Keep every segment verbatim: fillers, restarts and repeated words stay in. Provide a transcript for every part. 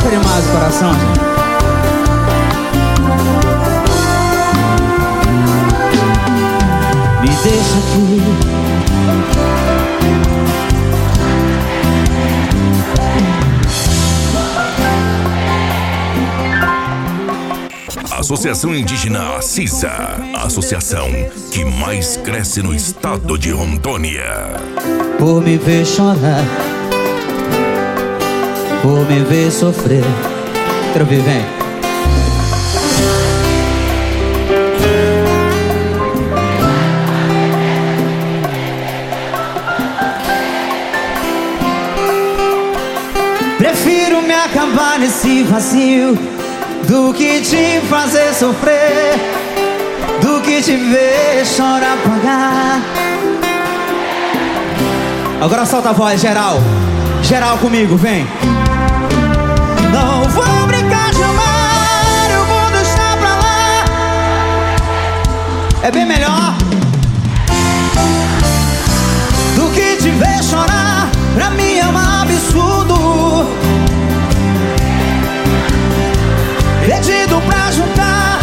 Deixa demais o coração, gente. Me deixa aqui. Associação Indígena CISA, a associação que mais cresce no estado de Rondônia. Por me ver chorar, por me ver sofrer. Quero ver, vem. Prefiro me acabar nesse vazio do que te fazer sofrer, do que te ver chorar, pagar. Agora solta a voz, geral. Geral comigo, vem. Não vou brincar de amar, eu vou deixar pra lá. É bem melhor do que te ver chorar. Pra mim é um absurdo. Pedido pra juntar.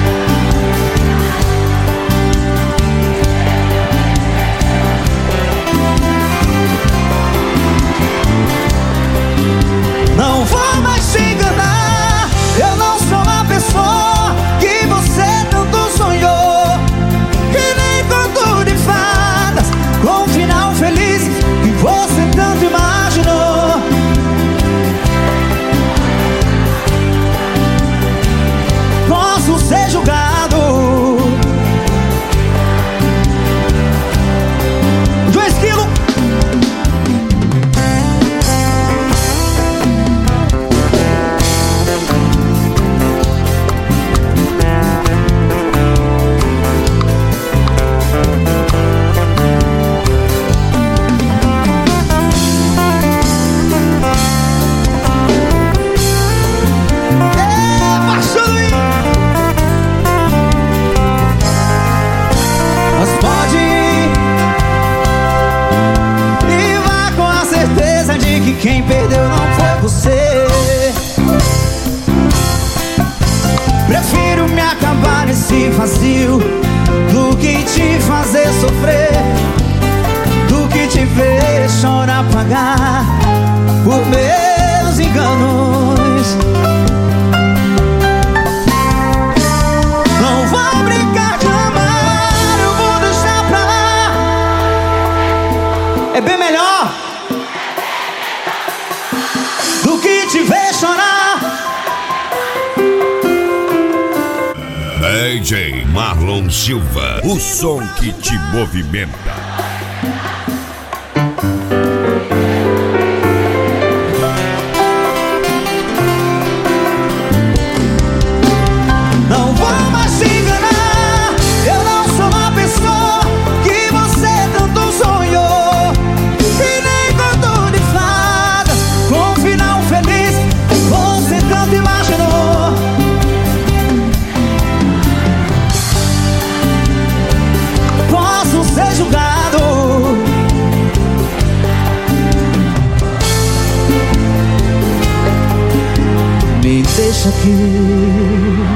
Não vou mais te enganar. Eu não sou a pessoa que você tanto sonhou. Que nem conto de fadas com um final feliz que você tanto imaginou. Posso ser julgado. Dois quilos. Quem perdeu não foi você. Prefiro me acabar nesse vazio do que te fazer sofrer, do que te ver chorar, pagar por meus enganos. Não vou brincar de amar, eu vou deixar pra lá. É bem melhor do que te ver chorar. D J Marlon Silva, o som que te movimenta. Não vou mais te enganar. Eu não sou a pessoa que você tanto sonhou. E nem conto de fadas com um final feliz você tanto imaginou. Posso ser julgado. Me deixa aqui.